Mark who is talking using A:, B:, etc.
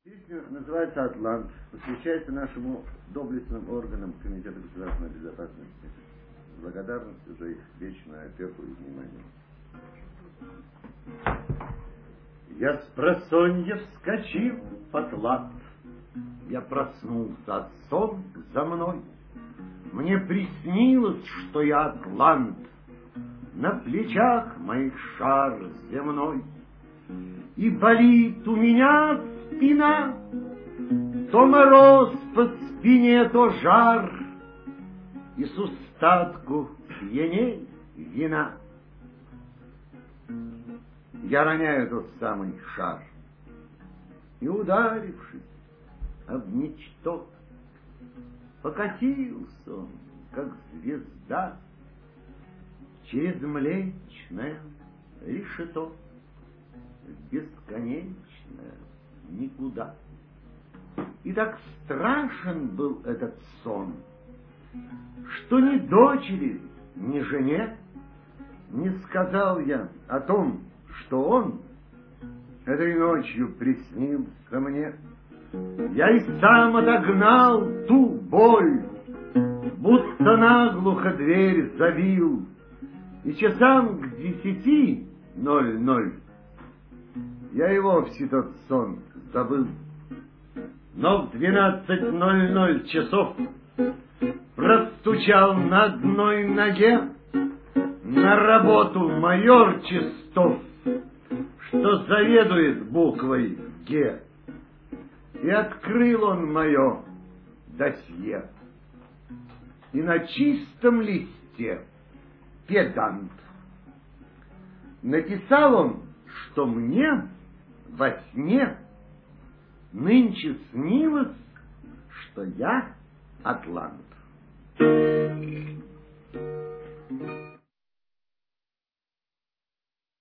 A: Песня называется «Атлант», посвящается нашему доблестным органам Комитета государственной безопасности с благодарностью за их вечную опеку и внимание. Я спросонья вскочил в Атлант, я проснулся от сон за мной. Мне приснилось, что я атлант, на плечах моих шар земной. И болит у меня спина, то мороз по спине, то жар, и с устатку пьяней вина. Я роняю тот самый шар, и, ударившись об ничто, покатился он, как звезда, через млечное решето в бесконечное никуда. И так страшен был этот сон, что ни дочери, ни жене не сказал я о том, что он этой ночью приснился мне. Я и сам отогнал ту боль, будто наглухо дверь забил, и часам к 10:00 я и вовсе тот сон забыл. Но в 12:00 часов простучал на одной ноге на работу майор Чистов, что заведует буквой «Г». И открыл он мое досье. И на чистом листе педант написал он, что мне во сне нынче снилось, что я атлант.